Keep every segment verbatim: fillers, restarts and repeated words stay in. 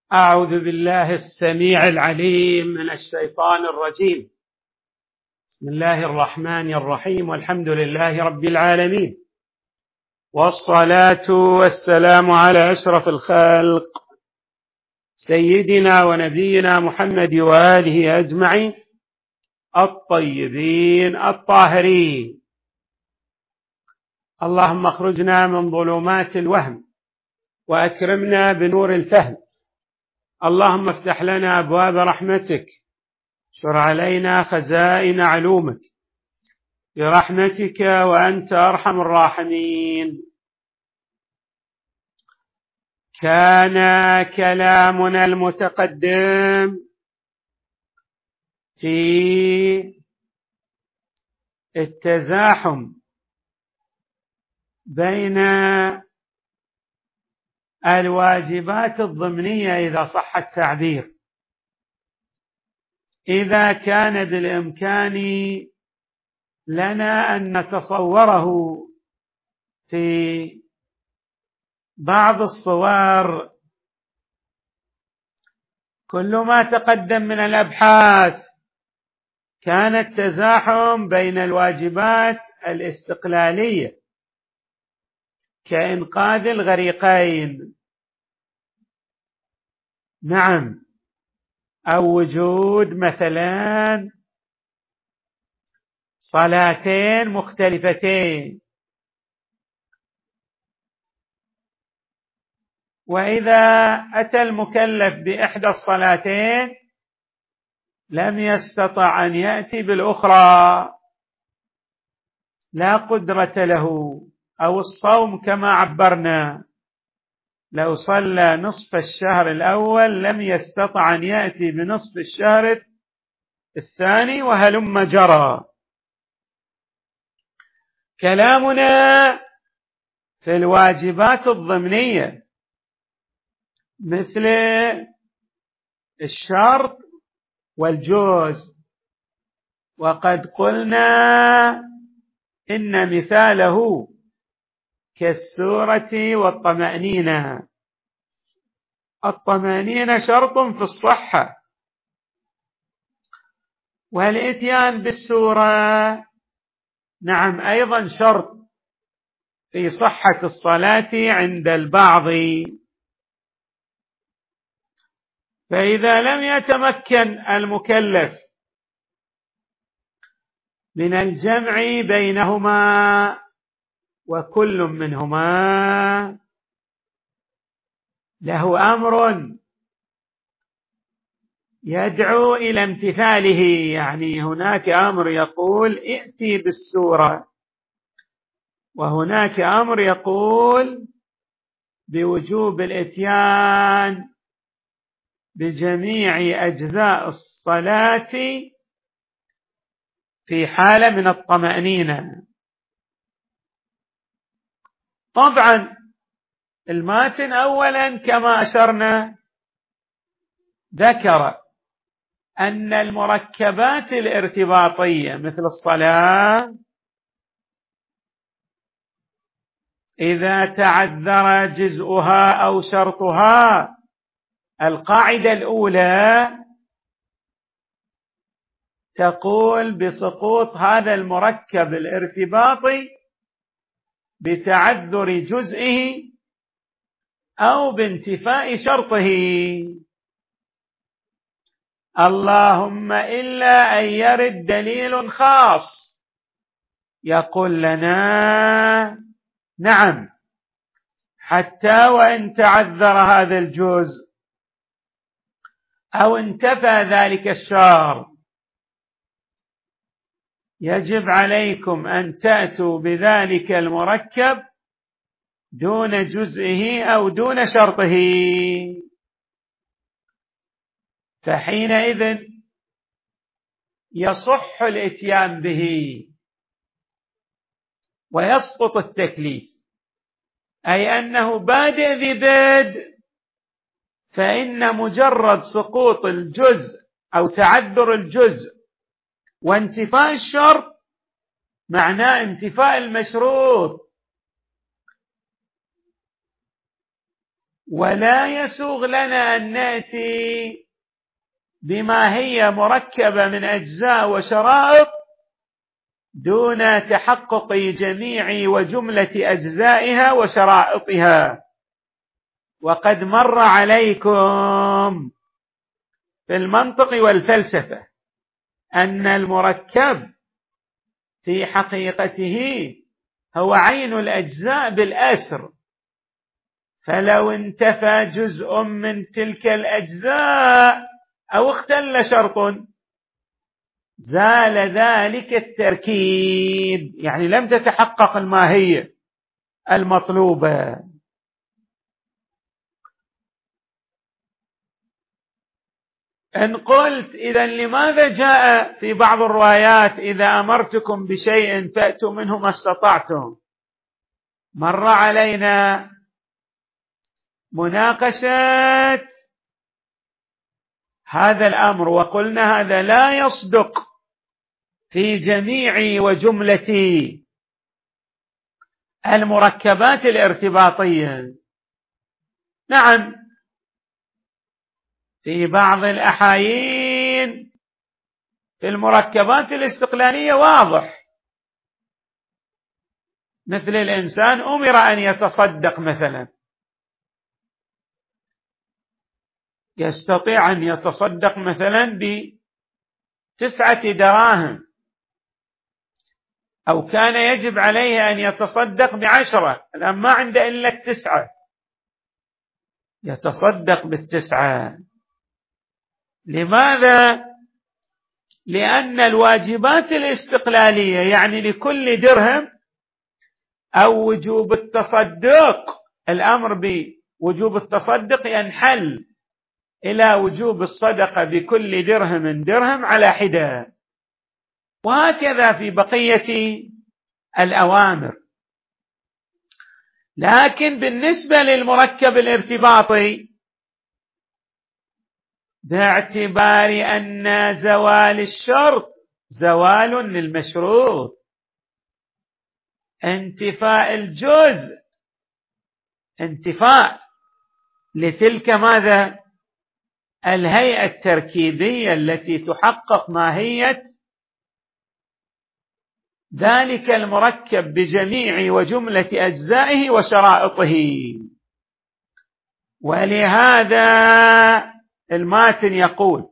أعوذ بالله السميع العليم من الشيطان الرجيم. بسم الله الرحمن الرحيم، والحمد لله رب العالمين، والصلاة والسلام على أشرف الخلق سيدنا ونبينا محمد وآله أجمعين الطيبين الطاهرين. اللهم اخرجنا من ظلمات الوهم وأكرمنا بنور الفهم. اللهم افتح لنا أبواب رحمتك، شر علينا خزائن علومك برحمتك وأنت أرحم الراحمين. كان كلامنا المتقدم في التزاحم بين الواجبات الضمنية، إذا صح التعبير، إذا كان بالإمكان لنا أن نتصوره في بعض الصور. كل ما تقدم من الأبحاث كان التزاحم بين الواجبات الاستقلالية كإنقاذ الغريقين، نعم، أو وجود مثلا صلاتين مختلفتين، وإذا أتى المكلف بإحدى الصلاتين لم يستطع أن يأتي بالأخرى، لا قدرة له. أو الصوم كما عبرنا، لو صلى نصف الشهر الأول لم يستطع أن يأتي بنصف الشهر الثاني، وهلم جرى. كلامنا في الواجبات الضمنية مثل الشرط والجوز، وقد قلنا إن مثاله كالسورة والطمأنينة. الطمأنينة شرط في الصحة، والإتيان بالسورة نعم أيضا شرط في صحة الصلاة عند البعض. فإذا لم يتمكن المكلف من الجمع بينهما وكل منهما له أمر يدعو إلى امتثاله، يعني هناك أمر يقول ائتي بالسورة، وهناك أمر يقول بوجوب الإتيان بجميع أجزاء الصلاة في حالة من الطمأنينة. طبعا الماتن أولا كما أشرنا ذكر أن المركبات الارتباطية مثل الصلاة إذا تعذر جزءها أو شرطها، القاعدة الأولى تقول بسقوط هذا المركب الارتباطي بتعذر جزئه أو بانتفاء شرطه، اللهم إلا أن يرد دليل خاص يقول لنا نعم حتى وإن تعذر هذا الجزء أو انتفى ذلك الشرط يجب عليكم أن تأتوا بذلك المركب دون جزئه أو دون شرطه. فحينئذ يصح الإتيان به ويسقط التكليف، أي أنه بادئ ذي بدء، فإن مجرد سقوط الجزء أو تعذر الجزء وانتفاء الشرط معناه انتفاء المشروط. ولا يسوغ لنا أن نأتي بما هي مركبة من أجزاء وشرائط دون تحقق جميع وجملة أجزائها وشرائطها. وقد مر عليكم في المنطق والفلسفة أن المركب في حقيقته هو عين الأجزاء بالأسر، فلو انتفى جزء من تلك الأجزاء أو اختل شرط زال ذلك التركيب، يعني لم تتحقق الماهية المطلوبة. إن قلت إذن لماذا جاء في بعض الروايات إذا أمرتكم بشيء فأتوا منه ما استطعتم؟ مر علينا مناقشة هذا الأمر وقلنا هذا لا يصدق في جميع وجملة المركبات الارتباطية. نعم، في بعض الأحايين في المركبات الاستقلالية واضح، مثل الإنسان أمر أن يتصدق مثلا، يستطيع أن يتصدق مثلا بتسعة دراهم، أو كان يجب عليه أن يتصدق بعشرة، الآن ما عنده إلا التسعة، يتصدق بالتسعة. لماذا؟ لأن الواجبات الاستقلالية يعني لكل درهم أو وجوب التصدق، الأمر بوجوب التصدق ينحل إلى وجوب الصدقة بكل درهم درهم على حدة، وهكذا في بقية الأوامر. لكن بالنسبة للمركب الارتباطي، باعتبار أن زوال الشرط زوال للمشروط، انتفاء الجزء انتفاء لتلك ماذا؟ الهيئة التركيبية التي تحقق ماهية ذلك المركب بجميع وجملة أجزائه وشرائطه. ولهذا الماتن يقول: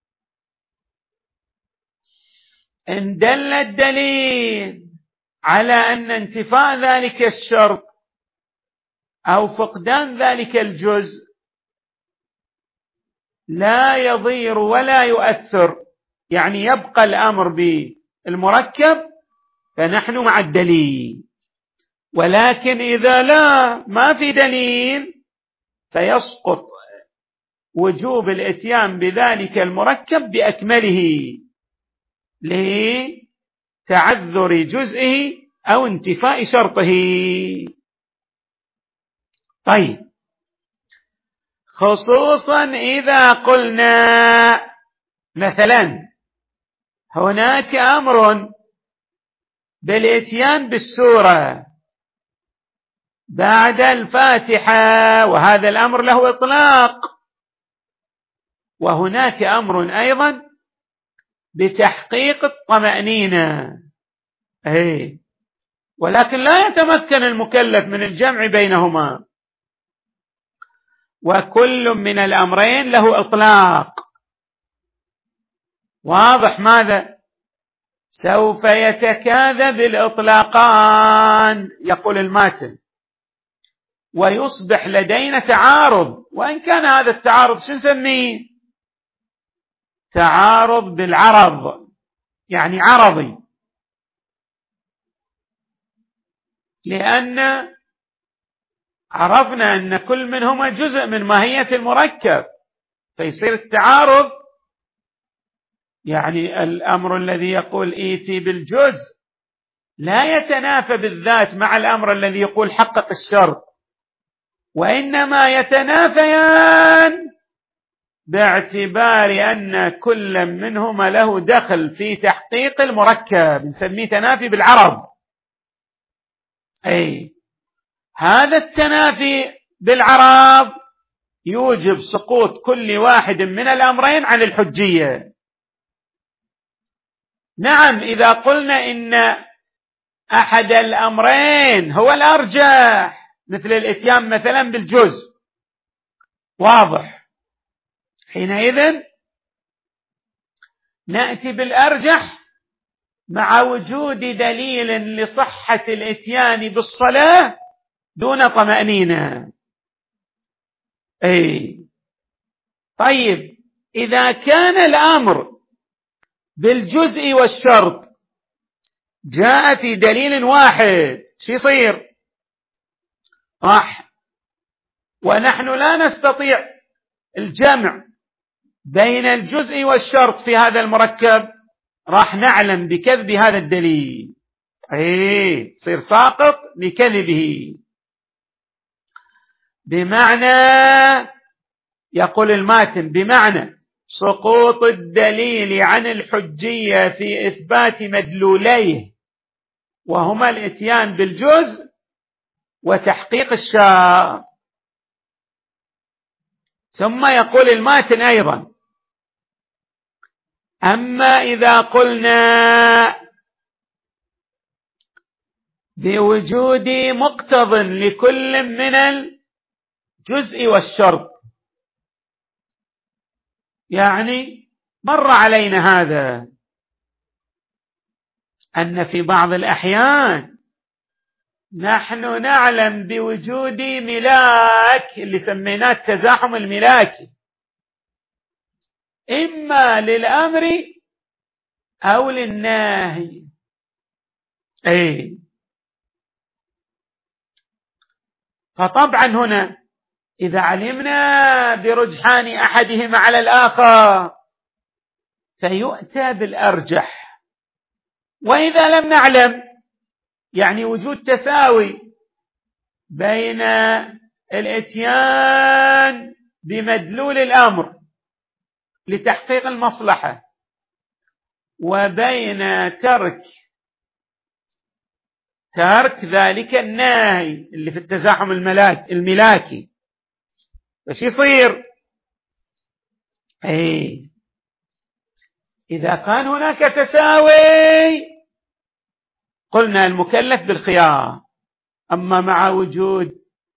إن دل الدليل على أن انتفاء ذلك الشرط أو فقدان ذلك الجزء لا يضير ولا يؤثر، يعني يبقى الأمر بالمركب، فنحن مع الدليل. ولكن إذا لا ما في دليل فيسقط وجوب الاتيان بذلك المركب بأكمله لتعذر جزئه أو انتفاء شرطه. طيب، خصوصا إذا قلنا مثلا هناك أمر بالاتيان بالسورة بعد الفاتحة، وهذا الأمر له إطلاق، وهناك أمر أيضا بتحقيق الطمأنينة، أي ولكن لا يتمكن المكلف من الجمع بينهما، وكل من الأمرين له إطلاق واضح. ماذا؟ سوف يتكاذب الإطلاقان، يقول الماتن، ويصبح لدينا تعارض، وإن كان هذا التعارض شو نسميه؟ تعارض بالعرض، يعني عرضي، لأن عرفنا أن كل منهما جزء من ماهية المركب، فيصير التعارض يعني الأمر الذي يقول إيتي بالجزء لا يتنافى بالذات مع الأمر الذي يقول حقق الشرط، وإنما يتنافيان باعتبار أن كل منهما له دخل في تحقيق المركب، نسميه تنافي بالعرض. أي هذا التنافي بالعرض يوجب سقوط كل واحد من الأمرين عن الحجية. نعم، إذا قلنا إن أحد الأمرين هو الأرجح، مثل الإتيان مثلا بالجزء، واضح، حينئذ نأتي بالأرجح مع وجود دليل لصحة الإتيان بالصلاة دون طمأنينة. أي طيب، إذا كان الأمر بالجزء والشرط جاء في دليل واحد، شو يصير؟ راح ونحن لا نستطيع الجمع بين الجزء والشرط في هذا المركب، راح نعلم بكذب هذا الدليل، اي يصير ساقط لكذبه. بمعنى، يقول الماتن، بمعنى سقوط الدليل عن الحجية في إثبات مدلوليه، وهما الإتيان بالجزء وتحقيق الشرط. ثم يقول الماتن أيضا: أما إذا قلنا بوجود مقتض لكل من الجزء والشرط، يعني مر علينا هذا أن في بعض الأحيان نحن نعلم بوجود ملاك اللي سميناه التزاحم الملاكي، إما للأمر أو للنهي. أي فطبعا هنا إذا علمنا برجحان أحدهما على الآخر فيؤتى بالأرجح، وإذا لم نعلم، يعني وجود تساوي بين الإتيان بمدلول الأمر لتحقيق المصلحة وبين ترك ترك ذلك النهي اللي في التزاحم الملاك الملاكي، فش يصير؟ اي إذا كان هناك تساوي قلنا المكلف بالخيار. أما مع وجود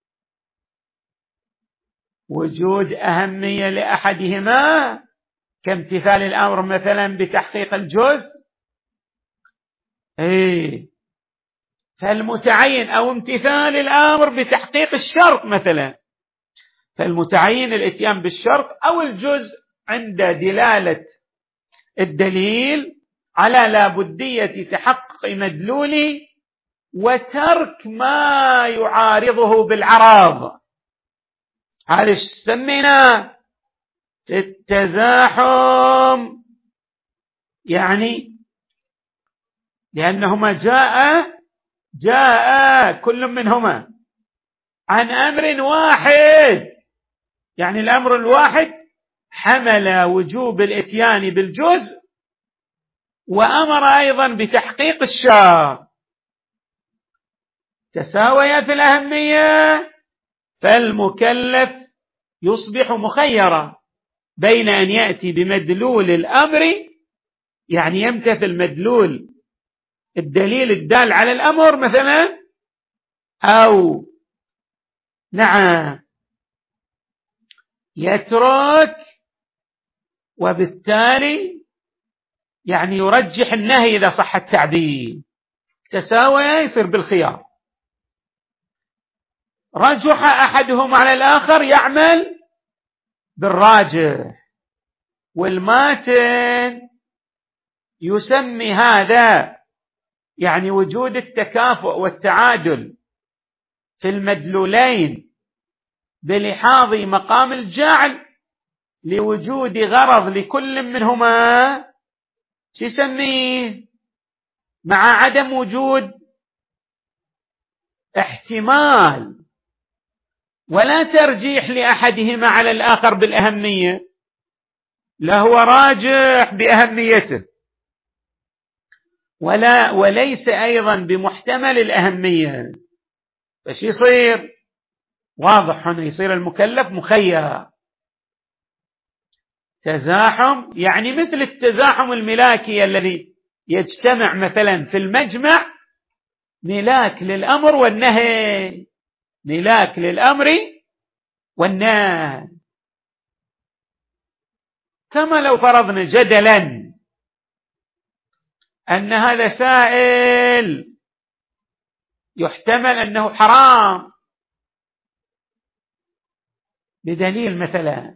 وجود أهمية لأحدهما كامتثال الأمر مثلا بتحقيق الجزء، اي فالمتعين، أو امتثال الأمر بتحقيق الشرط مثلا، فالمتعين الاتيان بالشرط أو الجزء عند دلالة الدليل على لابدية تحقق مدلول وترك ما يعارضه بالعراض. هذا ايش سمينا التزاحم، يعني لأنهما جاء جاء كل منهما عن أمر واحد، يعني الأمر الواحد حمل وجوب الإتيان بالجزء وأمر أيضا بتحقيق الشرط، تساويا في الأهمية، فالمكلف يصبح مخيرا بين أن يأتي بمدلول الأمر، يعني يمتثل مدلول الدليل الدال على الأمر مثلا، أو نعم يترك، وبالتالي يعني يرجح النهي إذا صح التعبير، تساوي يصير بالخيار. رجح أحدهم على الآخر يعمل بالراجح، والماتن يسمي هذا يعني وجود التكافؤ والتعادل في المدلولين بلحاظ مقام الجعل لوجود غرض لكل منهما، شو يسميه؟ مع عدم وجود احتمال ولا ترجيح لأحدهما على الآخر بالأهمية، لا هو راجح بأهميته ولا وليس أيضا بمحتمل الأهمية، فش يصير؟ واضح هنا يصير المكلف مخير. تزاحم يعني مثل التزاحم الملاكي الذي يجتمع مثلا في المجمع ملاك للأمر والنهي، ملاك للأمر والنهي. كما لو فرضنا جدلا أن هذا سائل يحتمل أنه حرام بدليل مثلا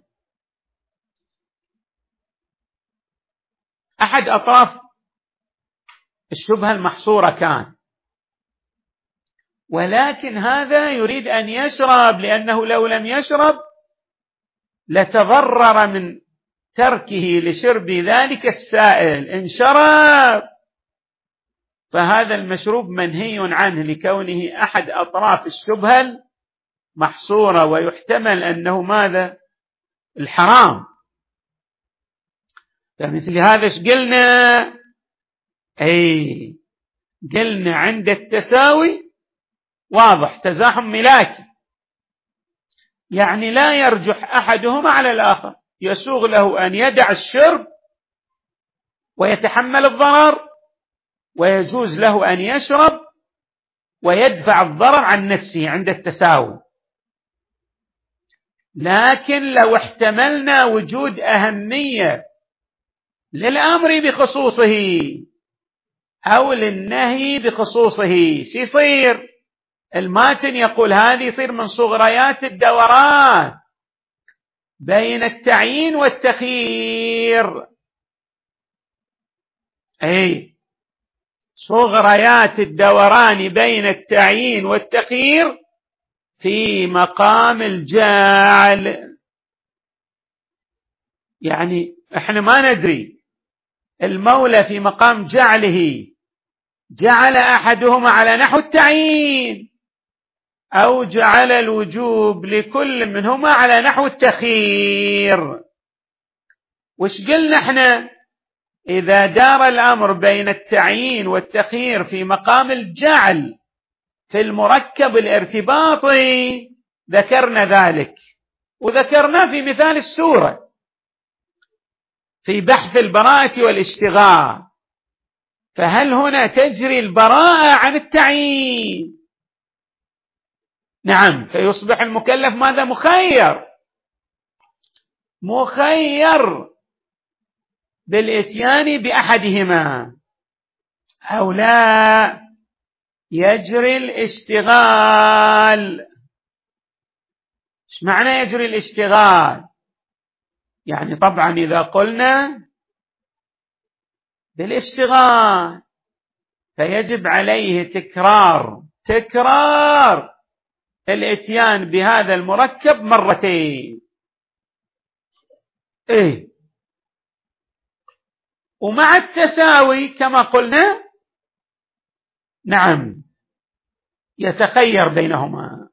أحد أطراف الشبهة المحصورة كان، ولكن هذا يريد أن يشرب، لأنه لو لم يشرب لتضرر من تركه لشرب ذلك السائل. إن شرب فهذا المشروب منهي عنه لكونه أحد أطراف الشبهة المحصورة، ويحتمل أنه ماذا؟ الحرام. فمثل هذا ايش قلنا؟ أي قلنا عند التساوي واضح تزاحم ملاكي، يعني لا يرجح أحدهما على الآخر، يسوغ له أن يدع الشرب ويتحمل الضرر، ويجوز له أن يشرب ويدفع الضرر عن نفسه عند التساوي. لكن لو احتملنا وجود أهمية للأمر بخصوصه أو للنهي بخصوصه، سيصير الماتن يقول هذه يصير من صغريات الدوران بين التعيين والتخيير. أي صغريات الدوران بين التعيين والتخيير في مقام الجعل. يعني احنا ما ندري المولى في مقام جعله جعل أحدهما على نحو التعيين أو جعل الوجوب لكل منهما على نحو التخيير. وش قلنا احنا؟ إذا دار الأمر بين التعيين والتخيير في مقام الجعل في المركب الارتباطي ذكرنا ذلك، وذكرنا في مثال السورة في بحث البراءة والاشتغال. فهل هنا تجري البراءة عن التعيين؟ نعم، فيصبح المكلف ماذا؟ مخير، مخير بالإتيان بأحدهما أو لا يجري الاشتغال. ايش معنى يجري الاشتغال؟ يعني طبعا إذا قلنا بالاشتغال فيجب عليه تكرار تكرار الاتيان بهذا المركب مرتين. ايه، ومع التساوي كما قلنا نعم يتخير بينهما.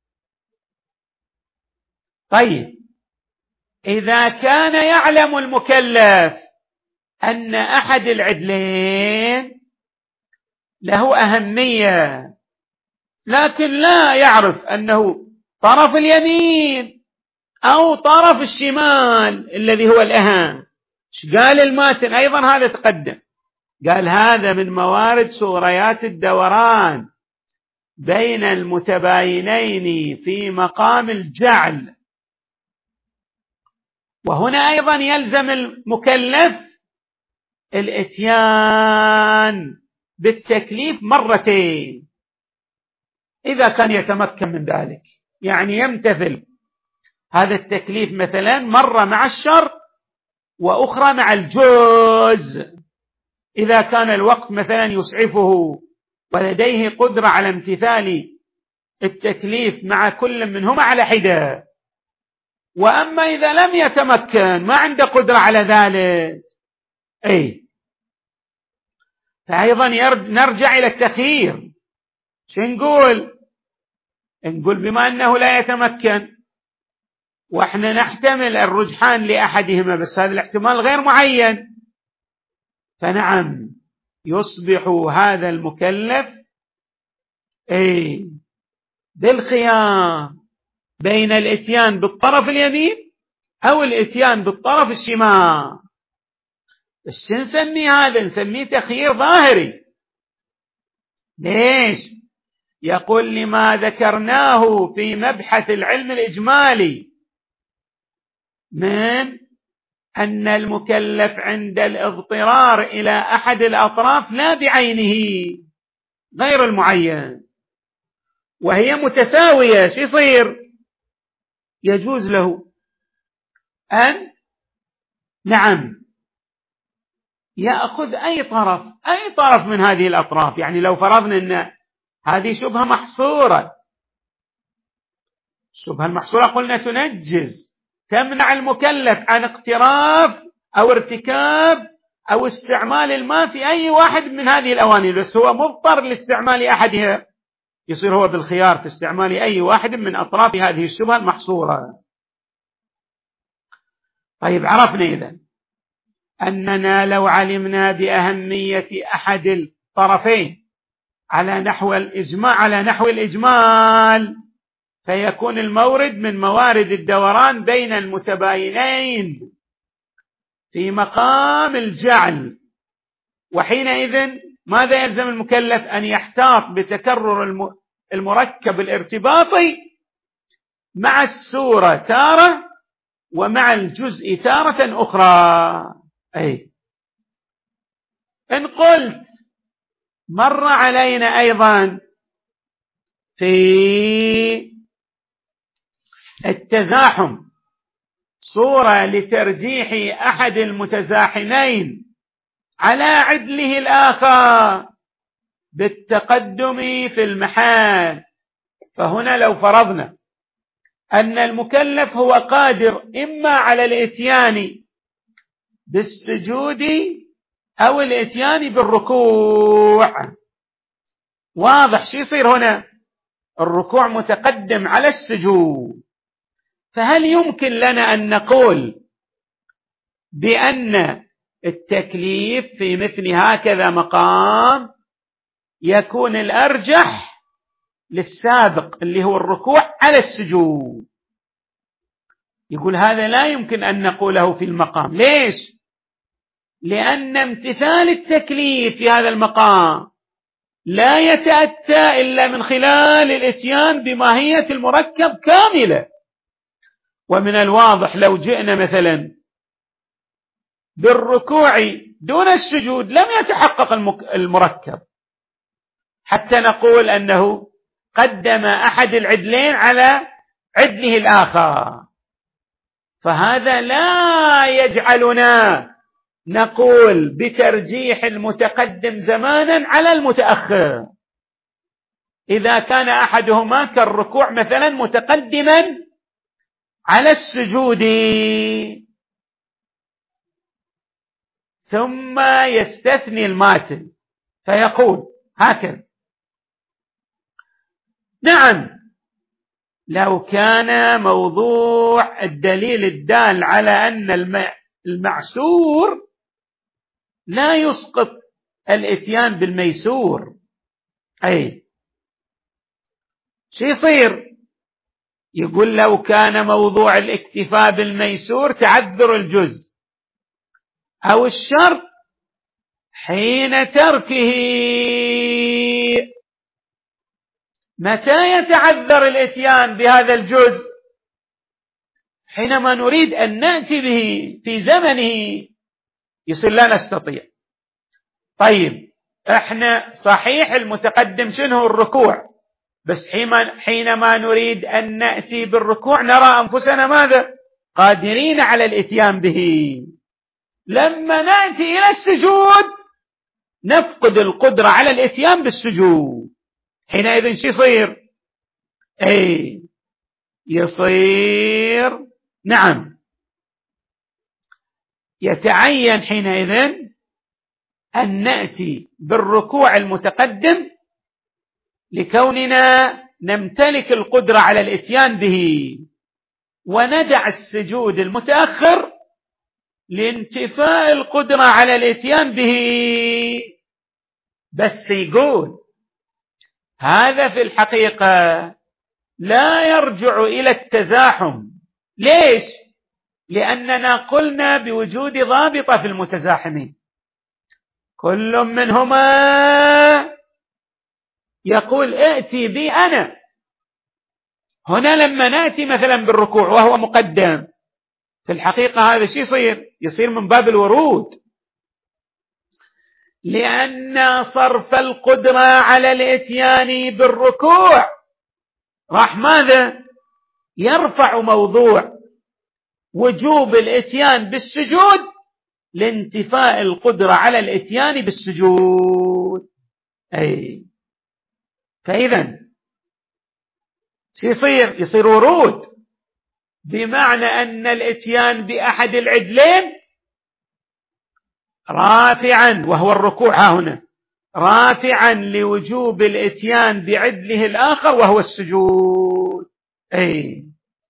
طيب، إذا كان يعلم المكلف أن أحد العدلين له أهمية، لكن لا يعرف أنه طرف اليمين أو طرف الشمال الذي هو الأهم، قال الماتن أيضا هذا تقدم، قال هذا من موارد صغريات الدوران بين المتباينين في مقام الجعل. وهنا أيضا يلزم المكلف الاتيان بالتكليف مرتين إذا كان يتمكن من ذلك، يعني يمتثل هذا التكليف مثلا مرة مع الشرط وأخرى مع الجوز، إذا كان الوقت مثلا يسعفه ولديه قدرة على امتثال التكليف مع كل منهما على حدة. وأما إذا لم يتمكن ما عنده قدرة على ذلك، أي فأيضا نرجع إلى التخيير. شو نقول؟ نقول بما أنه لا يتمكن وإحنا نحتمل الرجحان لأحدهما، بس هذا الاحتمال غير معين، فنعم يصبح هذا المكلف أي بالخيار بين الاتيان بالطرف اليمين أو الاتيان بالطرف الشمال. بس نسميه هذا؟ نسميه تخيير ظاهري. ليش؟ يقول لما ذكرناه في مبحث العلم الإجمالي من أن المكلف عند الاضطرار إلى أحد الأطراف لا بعينه غير المعين وهي متساوية، شو يصير؟ يجوز له أن نعم يأخذ أي طرف أي طرف من هذه الأطراف. يعني لو فرضنا أن هذه شبهة محصورة، الشبهة المحصورة قلنا تنجز، تمنع المكلف عن اقتراف أو ارتكاب أو استعمال الماء في أي واحد من هذه الأواني، بس هو مضطر لاستعمال أحدها، يصير هو بالخيار في استعمال أي واحد من أطراف هذه الشبهة المحصورة. طيب، عرفنا إذن أننا لو علمنا بأهمية أحد الطرفين على نحو الإجمال على نحو الإجمال فيكون المورد من موارد الدوران بين المتباينين في مقام الجعل، وحينئذ ماذا يلزم المكلف؟ أن يحتاط بتكرر المركب الارتباطي مع السورة تارة ومع الجزء تارة أخرى. أي إن قلت مر علينا أيضا في التزاحم صورة لترجيح أحد المتزاحمين على عدله الآخر بالتقدم في المحال، فهنا لو فرضنا أن المكلف هو قادر إما على الإتيان بالسجود أو الإتيان بالركوع، واضح شو يصير هنا؟ الركوع متقدم على السجود، فهل يمكن لنا أن نقول بأن التكليف في مثل هكذا مقام يكون الأرجح للسابق اللي هو الركوع على السجود؟ يقول هذا لا يمكن أن نقوله في المقام. ليش؟ لأن امتثال التكليف في هذا المقام لا يتأتى إلا من خلال الإتيان بماهية المركب كاملة، ومن الواضح لو جئنا مثلا بالركوع دون السجود لم يتحقق المركب حتى نقول أنه قدم أحد العدلين على عدله الآخر، فهذا لا يجعلنا نقول بترجيح المتقدم زمانا على المتأخر إذا كان أحدهما كالركوع مثلا متقدما على السجود. ثم يستثني الماتن فيقول هكذا: نعم، لو كان موضوع الدليل الدال على أن المعسور لا يسقط الإتيان بالميسور، أي شو يصير؟ يقول لو كان موضوع الاكتفاء بالميسور تعذر الجزء أو الشرط حين تركه، متى يتعذر الإتيان بهذا الجزء؟ حينما نريد أن نأتي به في زمنه يصير لا نستطيع. طيب، احنا صحيح المتقدم شنو؟ الركوع، بس حينما نريد أن نأتي بالركوع نرى أنفسنا ماذا؟ قادرين على الإتيان به. لما نأتي إلى السجود نفقد القدرة على الإتيان بالسجود، حينئذ شو يصير؟ أي يصير نعم يتعين حينئذ أن نأتي بالركوع المتقدم لكوننا نمتلك القدرة على الإتيان به، وندع السجود المتأخر لانتفاء القدرة على الإتيان به. بس يقول هذا في الحقيقة لا يرجع إلى التزاحم. ليش؟ لأننا قلنا بوجود ضابطة في المتزاحمين، كل منهما يقول ائتي بي أنا. هنا لما نأتي مثلا بالركوع وهو مقدم، في الحقيقة هذا شيء يصير يصير من باب الورود، لأن صرف القدرة على الإتيان بالركوع راح ماذا؟ يرفع موضوع وجوب الإتيان بالسجود لانتفاء القدرة على الإتيان بالسجود. أي فإذا يصير يصير ورود، بمعنى أن الإتيان بأحد العدلين رافعا، وهو الركوع ها هنا، رافعا لوجوب الإتيان بعدله الآخر وهو السجود. أي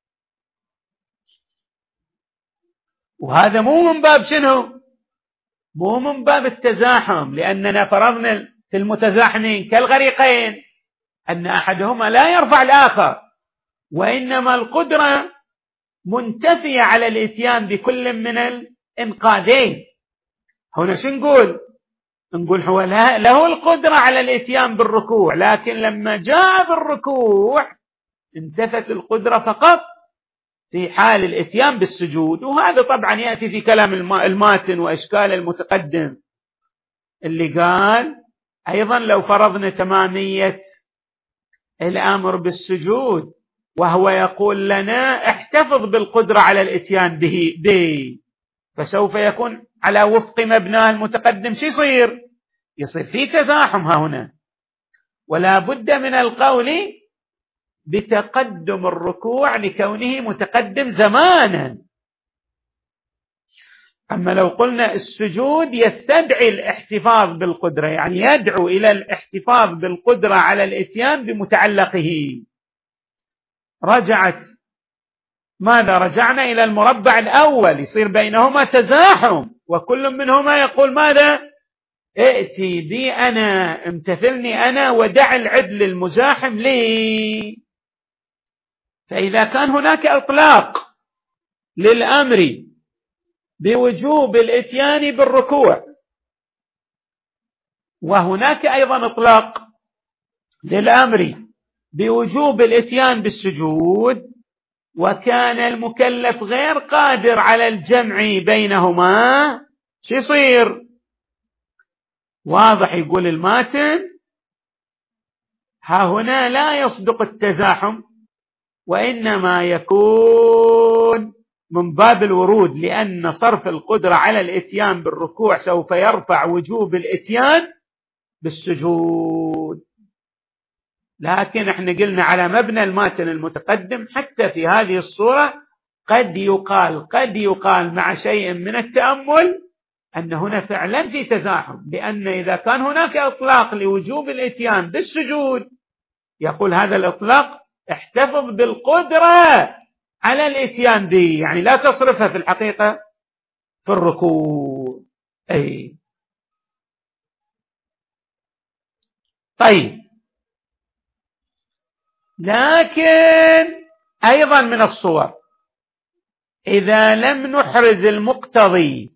وهذا مو من باب شنو؟ مو من باب التزاحم، لأننا فرضنا في المتزاحمين كالغريقين أن أحدهما لا يرفع الآخر، وإنما القدرة منتفية على الإتيان بكل من الإنقاذين. هنا شو نقول؟ نقول هو له القدرة على الإتيان بالركوع، لكن لما جاء بالركوع انتفت القدرة فقط في حال الإتيان بالسجود. وهذا طبعا يأتي في كلام الماتن وإشكال المتقدم اللي قال أيضا لو فرضنا تمامية الأمر بالسجود وهو يقول لنا احتفظ بالقدرة على الإتيان به به فسوف يكون على وفق مبناه المتقدم. شو يصير؟ يصير في تزاحم ها هنا، ولا بد من القول بتقدم الركوع لكونه متقدم زمانا. أما لو قلنا السجود يستدعي الاحتفاظ بالقدرة، يعني يدعو إلى الاحتفاظ بالقدرة على الإتيان بمتعلقه، رجعت ماذا؟ رجعنا إلى المربع الأول، يصير بينهما تزاحم، وكل منهما يقول ماذا؟ ائتي بي أنا، امتثلني أنا، ودع العدل المزاحم لي. فإذا كان هناك إطلاق للأمر بوجوب الإتيان بالركوع، وهناك أيضا إطلاق للأمر بوجوب الإتيان بالسجود، وكان المكلف غير قادر على الجمع بينهما، شو يصير؟ واضح يقول الماتن ها هنا لا يصدق التزاحم، وإنما يكون من باب الورود، لأن صرف القدرة على الإتيان بالركوع سوف يرفع وجوب الإتيان بالسجود. لكن احنا قلنا على مبنى الماتن المتقدم حتى في هذه الصورة قد يقال قد يقال مع شيء من التأمل أن هنا فعلا في تزاحم، لأن إذا كان هناك إطلاق لوجوب الإتيان بالسجود يقول هذا الإطلاق احتفظ بالقدرة على الإتيان به، يعني لا تصرفها في الحقيقة في الركوع. أي طيب، لكن أيضا من الصور إذا لم نحرز المقتضي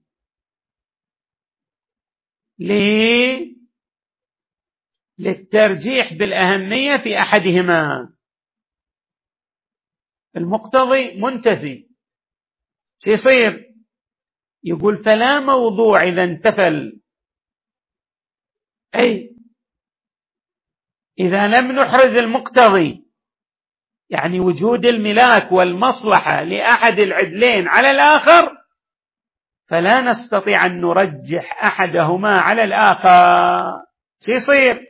للترجيح بالأهمية في أحدهما، المقتضي منتفي، شو يصير؟ يقول فلا موضوع إذا انتفل، أي إذا لم نحرز المقتضي يعني وجود الملاك والمصلحة لأحد العدلين على الآخر، فلا نستطيع أن نرجح أحدهما على الآخر. شو يصير؟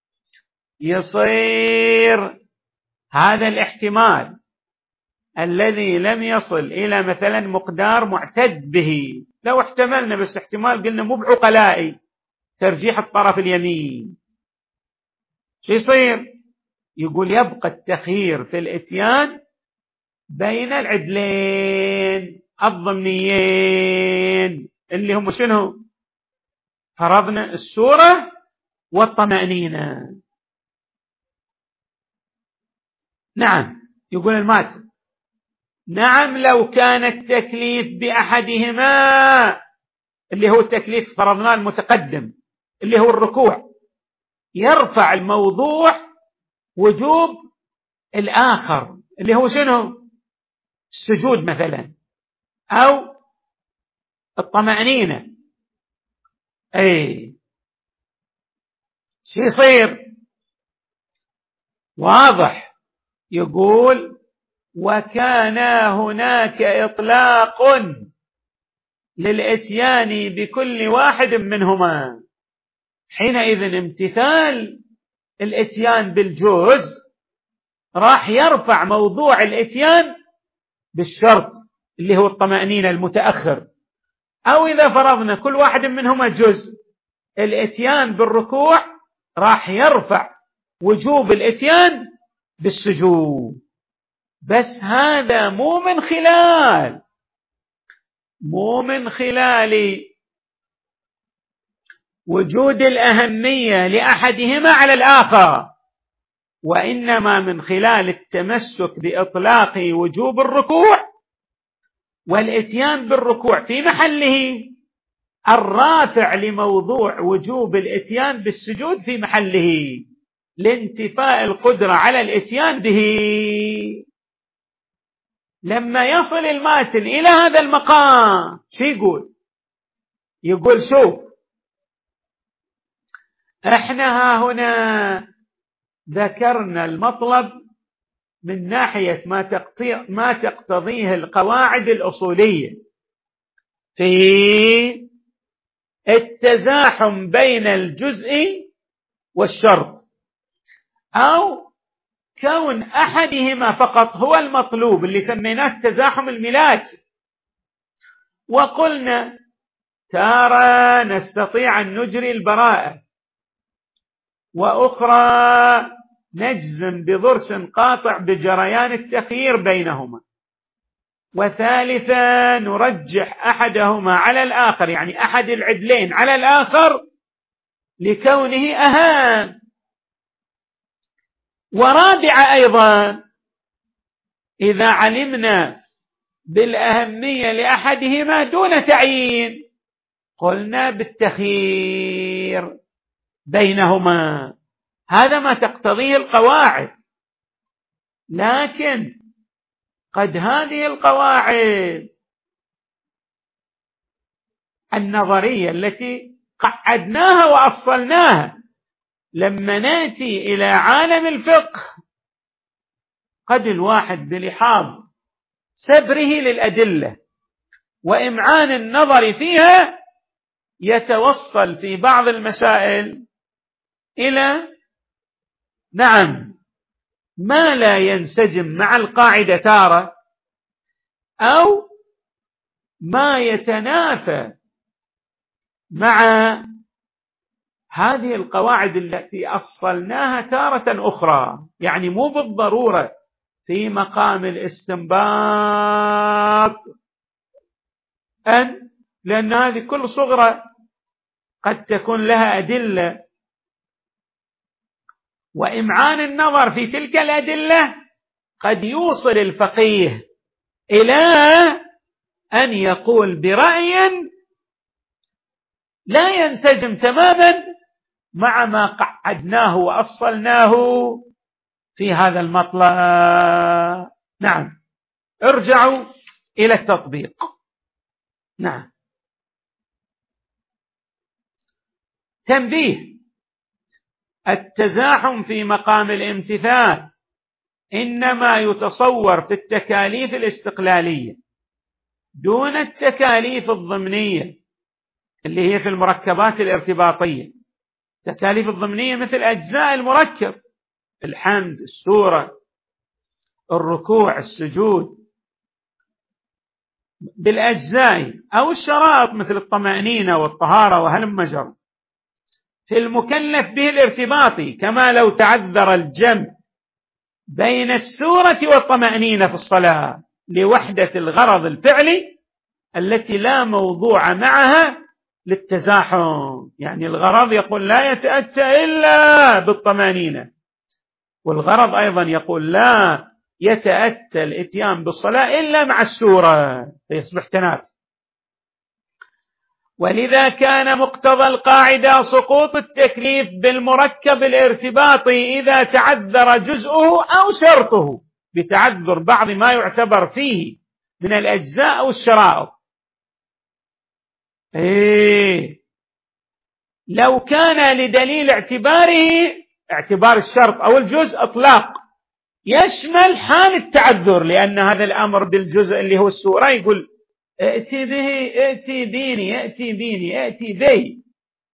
يصير هذا الاحتمال الذي لم يصل إلى مثلا مقدار معتد به، لو احتملنا بس احتمال قلنا مو بعقلائي ترجيح الطرف اليمين، شو يصير؟ يقول يبقى التخيير في الإتيان بين العدلين الضمنيين اللي هم شنو؟ فرضنا السورة والطمأنينة. نعم، يقول الماتن نعم لو كان التكليف بأحدهما اللي هو التكليف فرضناه المتقدم اللي هو الركوع يرفع الموضوع وجوب الآخر اللي هو شنو؟ السجود مثلا أو الطمأنينة. أي شو يصير؟ واضح. يقول وكان هناك إطلاق للإتيان بكل واحد منهما، حينئذ امتثال الإتيان بالجزء راح يرفع موضوع الإتيان بالشرط اللي هو الطمأنينة المتأخر. أو إذا فرضنا كل واحد منهما جزء، الإتيان بالركوع راح يرفع وجوب الإتيان بالسجود. بس هذا مو من خلال مو من خلال وجود الأهمية لأحدهما على الآخر، وإنما من خلال التمسك بإطلاق وجوب الركوع والإتيان بالركوع في محله، الرافع لموضوع وجوب الإتيان بالسجود في محله لانتفاء القدرة على الإتيان به. لما يصل الماتن إلى هذا المقام شو يقول؟ يقول شوف، احنا ها هنا ذكرنا المطلب من ناحية ما ما تقتضيه القواعد الأصولية في التزاحم بين الجزء والشرط، أو كون أحدهما فقط هو المطلوب اللي سميناه التزاحم الملاكي. وقلنا تارة نستطيع أن نجري البراءة، وأخرى نجزم بضرس قاطع بجريان التخيير بينهما، وثالثا نرجح أحدهما على الآخر، يعني أحد العدلين على الآخر لكونه أهم، ورابعة أيضا إذا علمنا بالأهمية لأحدهما دون تعيين قلنا بالتخيير بينهما. هذا ما تقتضيه القواعد، لكن قد هذه القواعد النظرية التي قعدناها وأصلناها لما نأتي إلى عالم الفقه قد الواحد بلحاظ سبره للأدلة وإمعان النظر فيها يتوصل في بعض المسائل إلى نعم ما لا ينسجم مع القاعدة تارة، أو ما يتنافى مع هذه القواعد التي أصلناها تارة أخرى. يعني مو بالضرورة في مقام الاستنباط أن لأن هذه كل صغرى قد تكون لها أدلة، وإمعان النظر في تلك الأدلة قد يوصل الفقيه إلى أن يقول برأي لا ينسجم تماما مع ما قعدناه وأصلناه في هذا المطلب. نعم، ارجعوا إلى التطبيق. نعم. تنبيه: التزاحم في مقام الامتثال إنما يتصور في التكاليف الاستقلالية دون التكاليف الضمنية اللي هي في المركبات الارتباطية. التكاليف الضمنية مثل أجزاء المركب، الحمد، السورة، الركوع، السجود، بالأجزاء، أو الشرائط مثل الطمأنينة والطهارة وهلم جرى. في المكلف به الارتباطي كما لو تعذر الجمع بين السورة والطمأنينة في الصلاة لوحدة الغرض الفعلي التي لا موضوع معها للتزاحم. يعني الغرض يقول لا يتأتى إلا بالطمأنينة، والغرض أيضا يقول لا يتأتى الإتيان بالصلاة إلا مع السورة فيصبح تنافي. ولذا كان مقتضى القاعدة سقوط التكليف بالمركب الارتباطي إذا تعذر جزءه أو شرطه بتعذر بعض ما يعتبر فيه من الأجزاء أو الشرائط. إيه لو كان لدليل اعتباره اعتبار الشرط أو الجزء إطلاق يشمل حال التعذر، لأن هذا الأمر بالجزء اللي هو السورة يقول ائتي به ائتي بيني ائتي بيني ائتي بي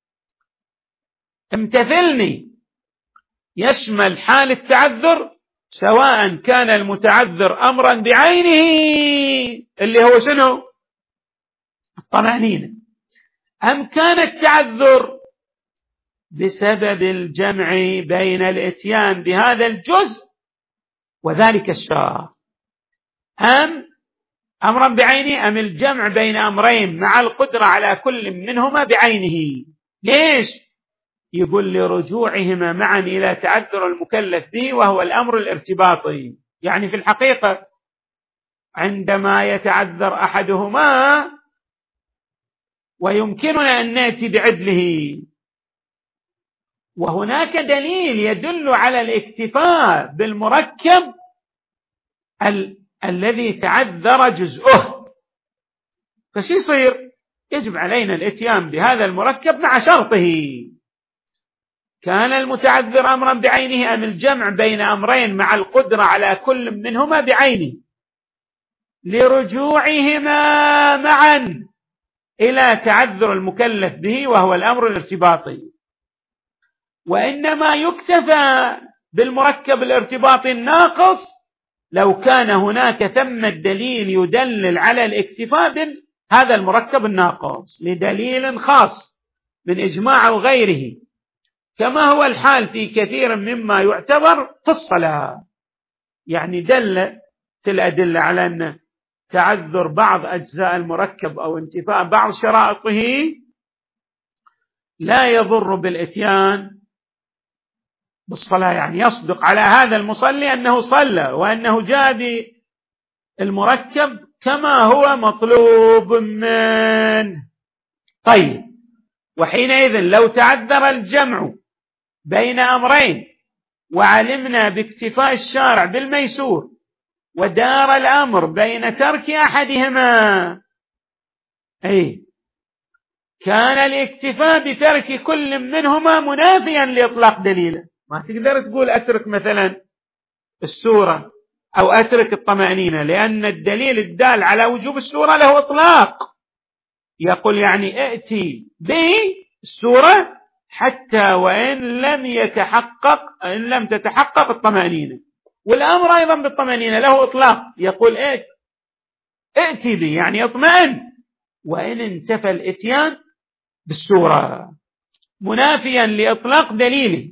امتثلني، يشمل حال التعذر سواء كان المتعذر أمرا بعينه اللي هو شنو الطمأنينة، أم كان التعذر بسبب الجمع بين الإتيان بهذا الجزء وذلك الشرط، أم أمرا بعينه أم الجمع بين أمرين مع القدرة على كل منهما بعينه. ليش؟ يقول لرجوعهما معا إلى تعذر المكلف به وهو الأمر الارتباطي. يعني في الحقيقة عندما يتعذر أحدهما ويمكننا أن نأتي بعدله وهناك دليل يدل على الاكتفاء بالمركب ال الذي تعذر جزءه، فشي يصير؟ يجب علينا الاتيان بهذا المركب مع شرطه. كان المتعذر أمرا بعينه أم الجمع بين أمرين مع القدرة على كل منهما بعينه لرجوعهما معا إلى تعذر المكلف به وهو الأمر الارتباطي. وإنما يكتفى بالمركب الارتباطي الناقص لو كان هناك ثم الدليل يدلل على الاكتفاء بهذا المركب الناقص لدليل خاص من إجماع أو غيره، كما هو الحال في كثير مما يعتبر في الصلاة. يعني دلت الأدلة على أن تعذر بعض أجزاء المركب أو انتفاء بعض شرائطه لا يضر بالإتيان بالصلاة، يعني يصدق على هذا المصلي أنه صلى وأنه جاء بالمركب كما هو مطلوب منه. طيب، وحينئذ لو تعذر الجمع بين أمرين وعلمنا باكتفاء الشارع بالميسور ودار الأمر بين ترك أحدهما، أي كان الاكتفاء بترك كل منهما منافيا لإطلاق دليله. ما تقدر تقول أترك مثلا السورة أو أترك الطمأنينة، لأن الدليل الدال على وجوب السورة له إطلاق، يقول يعني ائتي بالسورة حتى وإن لم يتحقق إن لم تتحقق الطمأنينة، والأمر أيضا بالطمأنينة له إطلاق، يقول ائت ائتي به يعني اطمئن وإن انتفى الإتيان بالسورة منافيا لإطلاق دليله.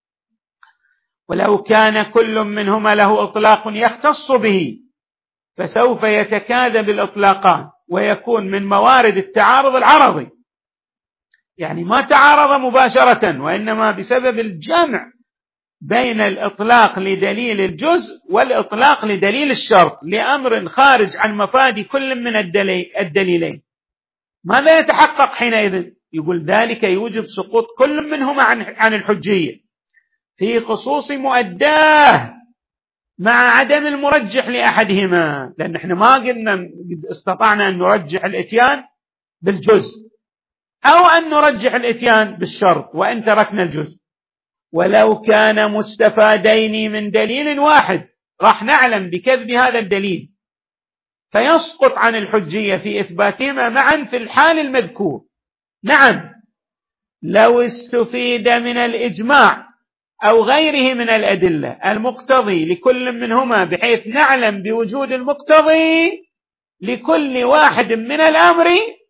ولو كان كل منهما له إطلاق يختص به فسوف يتكاذب الإطلاقان ويكون من موارد التعارض العرضي، يعني ما تعارض مباشرة وإنما بسبب الجمع بين الإطلاق لدليل الجزء والإطلاق لدليل الشرط لأمر خارج عن مفاد كل من الدليلين. ماذا يتحقق حينئذ؟ يقول ذلك يوجب سقوط كل منهما عن عن الحجية في خصوص مؤداه مع عدم المرجح لأحدهما، لأن احنا ما قلنا استطعنا أن نرجح الإتيان بالجزء أو أن نرجح الإتيان بالشرط وإن تركنا الجزء. ولو كان مستفادين من دليل واحد راح نعلم بكذب هذا الدليل فيسقط عن الحجية في إثباتهما معا في الحال المذكور. نعم، لو استفيد من الإجماع أو غيره من الأدلة المقتضي لكل منهما بحيث نعلم بوجود المقتضي لكل واحد من الأمر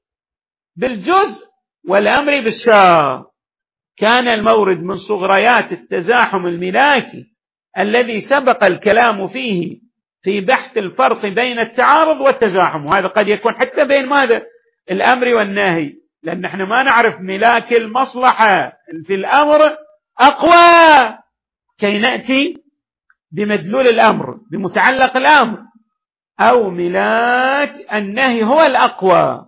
بالجزء والأمر بالشرط، كان المورد من صغريات التزاحم الملاكي الذي سبق الكلام فيه في بحث الفرق بين التعارض والتزاحم، وهذا قد يكون حتى بين ماذا الأمر والنهي، لأن احنا ما نعرف ملاك المصلحة في الأمر أقوى كي نأتي بمدلول الأمر، بمتعلق الأمر، أو ملاك النهي هو الأقوى،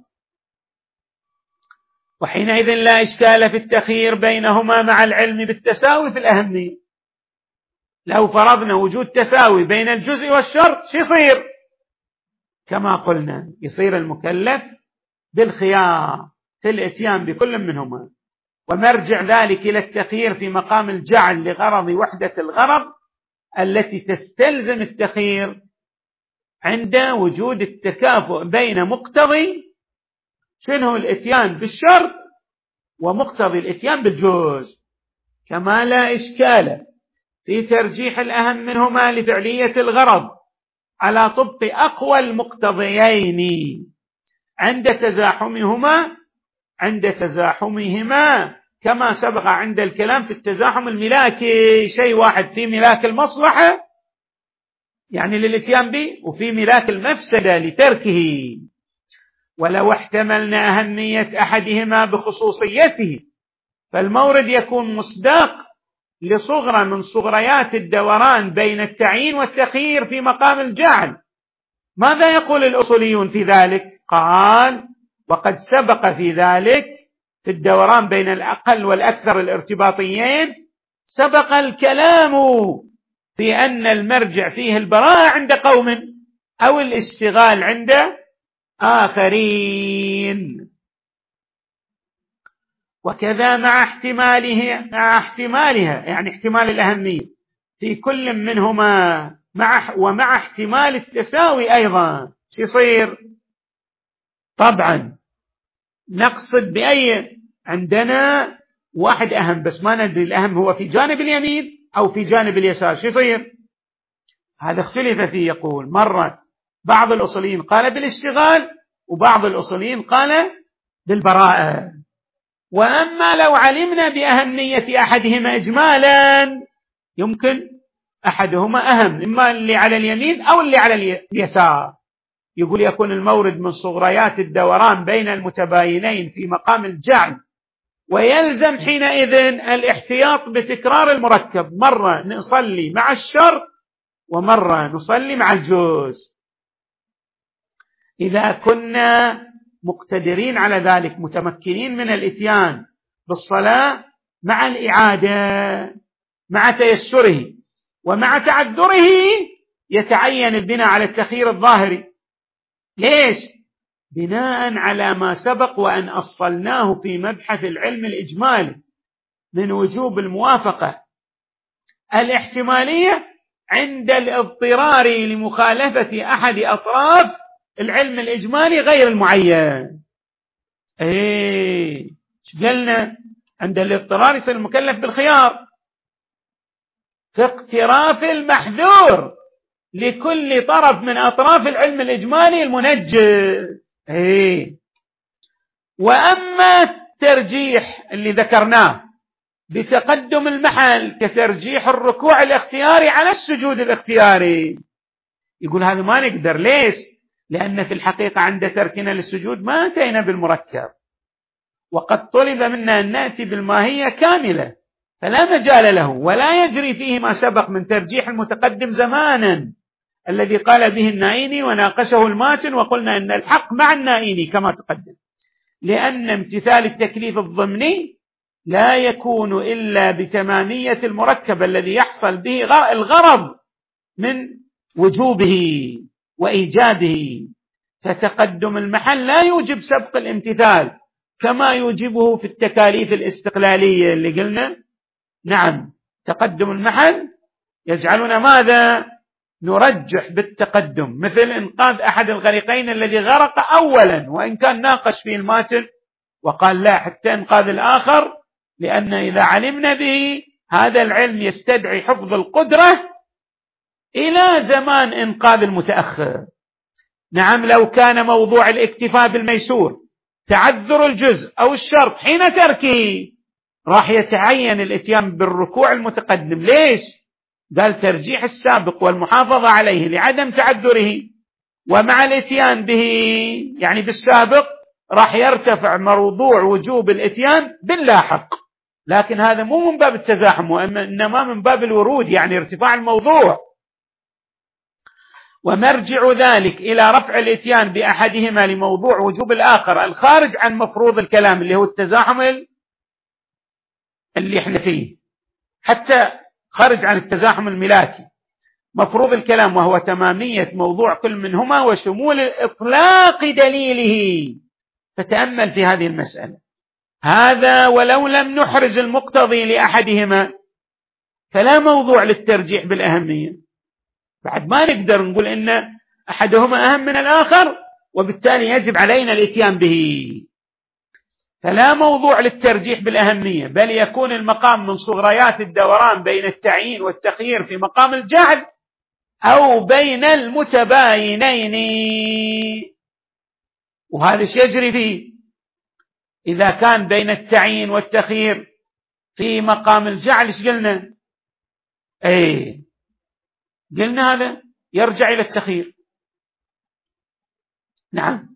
وحينئذ لا إشكال في التخيير بينهما مع العلم بالتساوي في الأهمية. لو فرضنا وجود تساوي بين الجزء والشرط شو يصير؟ كما قلنا يصير المكلف بالخيار في الاتيان بكل منهما، ومرجع ذلك إلى التخيير في مقام الجعل لغرض وحدة الغرض التي تستلزم التخيير عند وجود التكافؤ بين مقتضي شنو الاتيان بالشرط ومقتضي الاتيان بالجزء. كما لا إشكال في ترجيح الأهم منهما لفعلية الغرض على طبق أقوى المقتضيين عند تزاحمهما عند تزاحمهما كما سبق عند الكلام في التزاحم الملاكي، شيء واحد في ملاك المصلحة يعني للاتيان به، وفي ملاك المفسدة لتركه. ولو احتملنا أهمية أحدهما بخصوصيته فالمورد يكون مصداق لصغرى من صغريات الدوران بين التعيين والتخيير في مقام الجعل. ماذا يقول الأصوليون في ذلك؟ قال: وقد سبق في ذلك في الدوران بين الأقل والأكثر الارتباطيين سبق الكلام في أن المرجع فيه البراءة عند قوم أو الاشتغال عند آخرين. وكذا مع احتماله مع احتمالها يعني احتمال الأهمية في كل منهما مع ومع احتمال التساوي أيضا شو يصير؟ طبعا نقصد بأي عندنا واحد أهم بس ما ندري الأهم هو في جانب اليمين أو في جانب اليسار، شو يصير؟ هذا اختلف فيه. يقول مرة بعض الأصوليين قال بالاشتغال وبعض الأصوليين قال بالبراءة. وأما لو علمنا بأهمية أحدهما إجمالا يمكن أحدهما أهم، إما اللي على اليمين أو اللي على اليسار. يقول يكون المورد من صغريات الدوران بين المتباينين في مقام الجعل، ويلزم حينئذ الاحتياط بتكرار المركب، مرة نصلي مع الشرط ومرة نصلي مع الجزء. إذا كنا مقتدرين على ذلك متمكنين من الاتيان بالصلاة مع الإعادة مع تيسره ومع تعذره يتعين البناء على التخيير الظاهري. ليش؟ بناء على ما سبق وأن أصلناه في مبحث العلم الإجمالي من وجوب الموافقة الاحتمالية عند الاضطرار لمخالفة أحد أطراف العلم الإجمالي غير المعين. ايه ايش قلنا؟ عند الاضطرار يصير المكلف بالخيار في اقتراف المحذور لكل طرف من أطراف العلم الإجمالي المنجز. ايه وأما الترجيح اللي ذكرناه بتقدم المحل كترجيح الركوع الاختياري على السجود الاختياري، يقول هذا ما نقدر. ليش؟ لأن في الحقيقة عند تركنا للسجود ما أتينا بالمركب، وقد طلب منا أن نأتي بالماهية كاملة، فلا مجال له ولا يجري فيه ما سبق من ترجيح المتقدم زمانا الذي قال به النائيني وناقشه الماتن، وقلنا أن الحق مع النائيني كما تقدم، لأن امتثال التكليف الضمني لا يكون إلا بتمامية المركب الذي يحصل به الغرض من وجوبه وإيجاده. فتقدم المحل لا يوجب سبق الامتثال كما يوجبه في التكاليف الاستقلالية اللي قلنا. نعم تقدم المحل يجعلنا ماذا؟ نرجح بالتقدم، مثل إنقاذ أحد الغريقين الذي غرق أولا وإن كان ناقش فيه الماتن وقال لا حتى إنقاذ الآخر، لأن إذا علمنا به هذا العلم يستدعي حفظ القدرة إلى زمان إنقاذ المتأخر. نعم لو كان موضوع الاكتفاء بالميسور تعذر الجزء أو الشرط حين تركه راح يتعين الاتيان بالركوع المتقدم. ليش؟ قال ترجيح السابق والمحافظة عليه لعدم تعذره، ومع الاتيان به يعني بالسابق راح يرتفع موضوع وجوب الاتيان باللاحق. لكن هذا مو من باب التزاحم وإنما من باب الورود، يعني ارتفاع الموضوع. ومرجع ذلك إلى رفع الإتيان بأحدهما لموضوع وجوب الآخر الخارج عن مفروض الكلام اللي هو التزاحم اللي احنا فيه، حتى خارج عن التزاحم الملاكي، مفروض الكلام وهو تمامية موضوع كل منهما وشمول إطلاق دليله. فتأمل في هذه المسألة، هذا ولو لم نحرز المقتضي لأحدهما فلا موضوع للترجيح بالأهمية، بعد ما نقدر نقول إن أحدهما أهم من الآخر وبالتالي يجب علينا الإتيان به، فلا موضوع للترجيح بالأهمية، بل يكون المقام من صغريات الدوران بين التعيين والتخيير في مقام الجعل أو بين المتباينين. وهذا الشيء يجري فيه إذا كان بين التعيين والتخيير في مقام الجعل. إيش قلنا؟ أي قلنا هذا يرجع إلى التخيير. نعم،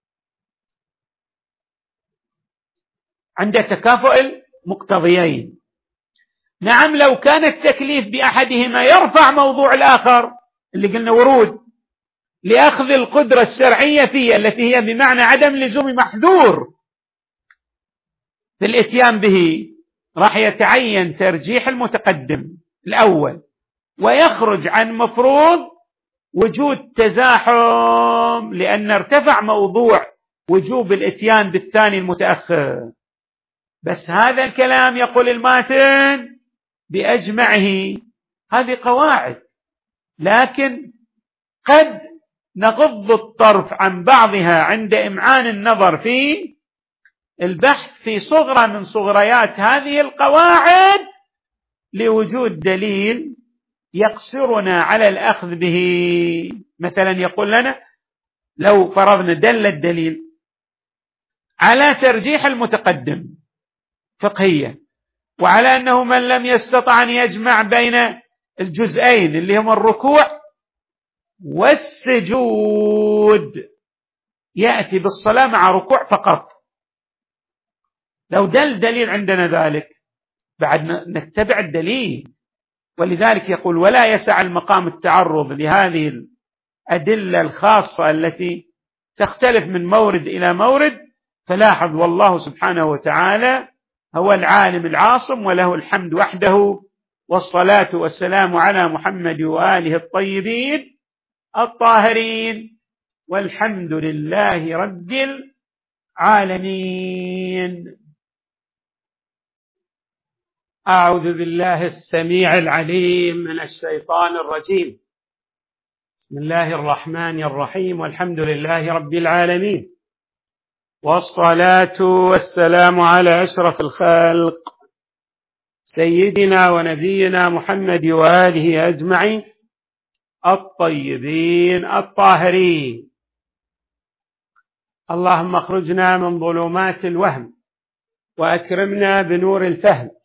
عند تكافؤ المقتضيين. نعم، لو كان التكليف بأحدهما يرفع موضوع الآخر اللي قلنا ورود لأخذ القدرة الشرعية فيه التي هي بمعنى عدم لزوم محذور في الإتيان به، راح يتعين ترجيح المتقدم الأول ويخرج عن مفروض وجود تزاحم لأن ارتفع موضوع وجوب الإتيان بالثاني المتأخر. بس هذا الكلام يقول الماتن بأجمعه، هذه قواعد، لكن قد نغض الطرف عن بعضها عند إمعان النظر في البحث في صغرى من صغريات هذه القواعد لوجود دليل يقصرنا على الأخذ به. مثلا يقول لنا لو فرضنا دل الدليل على ترجيح المتقدم فقهيا وعلى أنه من لم يستطع أن يجمع بين الجزئين اللي هم الركوع والسجود يأتي بالصلاة مع ركوع فقط، لو دل دليل عندنا ذلك بعد نتبع الدليل. ولذلك يقول ولا يسع المقام التعرض لهذه الأدلة الخاصة التي تختلف من مورد إلى مورد. فلاحظ والله سبحانه وتعالى هو العالم العاصم وله الحمد وحده، والصلاة والسلام على محمد وآله الطيبين الطاهرين، والحمد لله رب العالمين. أعوذ بالله السميع العليم من الشيطان الرجيم. بسم الله الرحمن الرحيم، والحمد لله رب العالمين، والصلاة والسلام على أشرف الخلق سيدنا ونبينا محمد وآله أجمعين الطيبين الطاهرين. اللهم اخرجنا من ظلمات الوهم وأكرمنا بنور الفهم